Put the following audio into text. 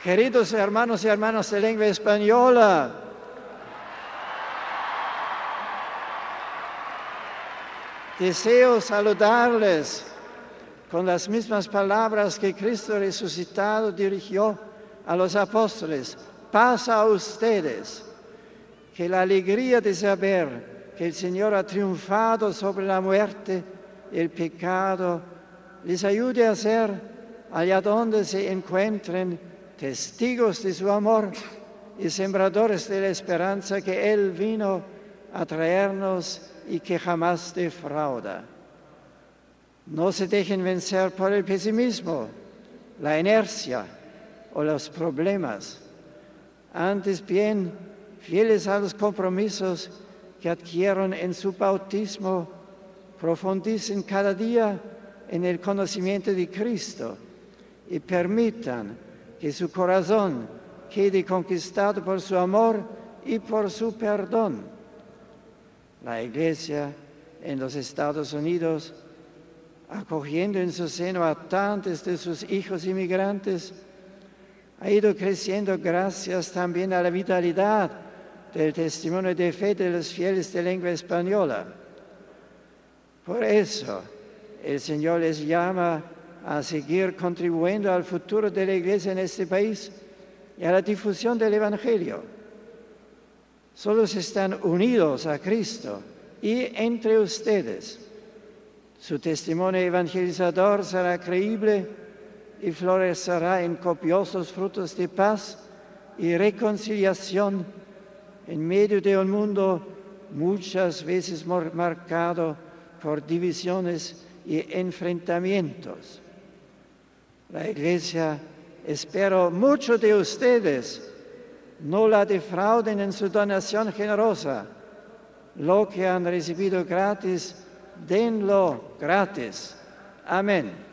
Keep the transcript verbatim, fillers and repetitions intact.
Queridos hermanos y hermanas de lengua española, deseo saludarles con las mismas palabras que Cristo resucitado dirigió a los apóstoles. Paz a ustedes, que la alegría de saber que el Señor ha triunfado sobre la muerte y el pecado les ayude a ser, allá donde se encuentren, testigos de su amor y sembradores de la esperanza que Él vino a traernos y que jamás defrauda. No se dejen vencer por el pesimismo, la inercia o los problemas. Antes bien, fieles a los compromisos que adquieron en su bautismo, profundicen cada día en el conocimiento de Cristo y permitan que su corazón quede conquistado por su amor y por su perdón. La Iglesia en los Estados Unidos, acogiendo en su seno a tantos de sus hijos inmigrantes, ha ido creciendo gracias también a la vitalidad del testimonio de fe de los fieles de lengua española. Por eso, el Señor les llama a seguir contribuyendo al futuro de la Iglesia en este país y a la difusión del Evangelio. Solo si están unidos a Cristo y entre ustedes, su testimonio evangelizador será creíble y florecerá en copiosos frutos de paz y reconciliación en medio de un mundo muchas veces marcado por divisiones y enfrentamientos. La Iglesia espera mucho de ustedes. No la defrauden en su donación generosa. Lo que han recibido gratis, denlo gratis. Amén.